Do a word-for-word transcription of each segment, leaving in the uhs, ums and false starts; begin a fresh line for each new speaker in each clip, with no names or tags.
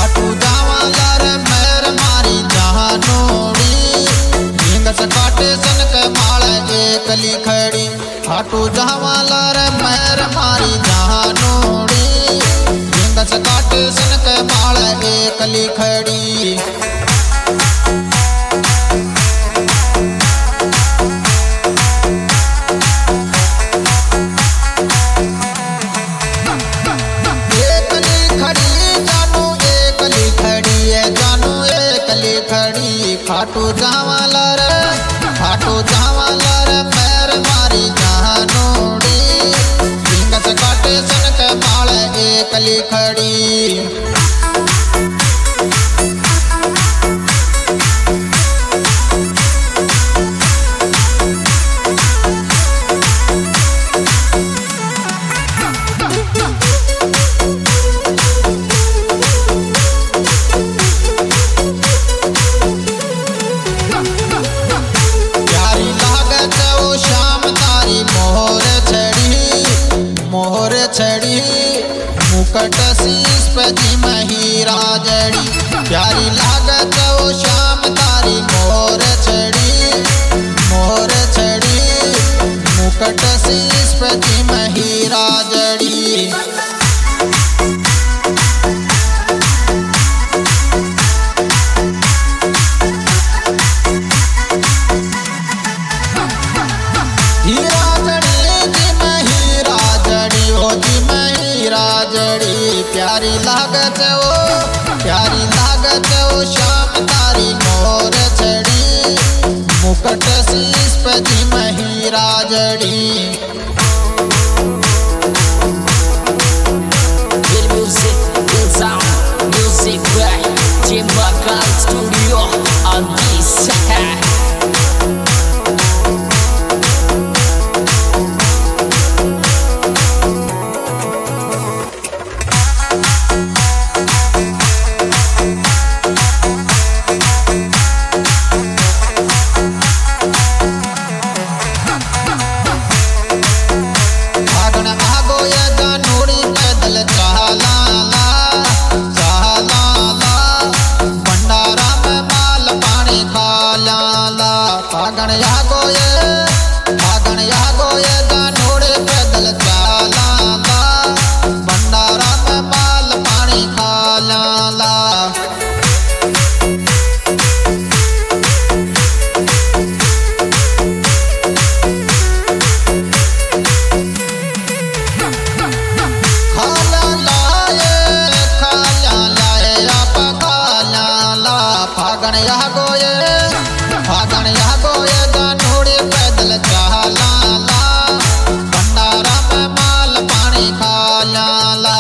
खाटू जावाला रे मेर मारी जहानोड़ी नींद से काटे सन के माले एकली खड़ी खाटू जावाला रे मेर मारी जहानोड़ी नींद से काटे सन के माले एकली खड़ी। खाटू जावाला रे खाटू जावाला रे मेर मारी जहानोड़ी नींद से काटे सन के माले एकली खड़ी। छड़ी मुकट शीश पे जी हीरा जड़ी प्यारी लागत वो शाम तारी मोर छड़ी मोर छड़ी मुकट शीश पे जी हीरा जड़ी। प्यारी लागत वो प्यारी लागत वो शाम तारी मोर छड़ी मुकट शीश पे जी हीरा जड़ी। फागण या गोये फागण या गोये जानोड़े पैदल चाला ला भंडारा में माल पानी खाला ला। खाला लाए खाला लाए आप खाला ला फागण या गोये फागण या गोये जानोड़े पैदल चाला ला भंडारा में माल पानी खाला ला।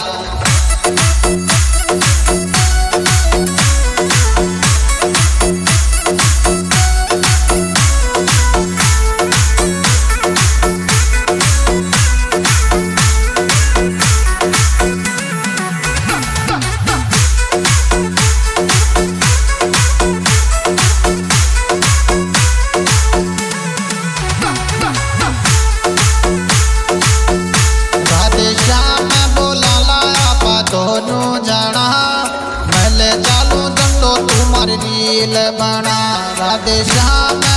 दोनों जना मैले चालू जंडो तुम्हारी रील बना राधे श्याम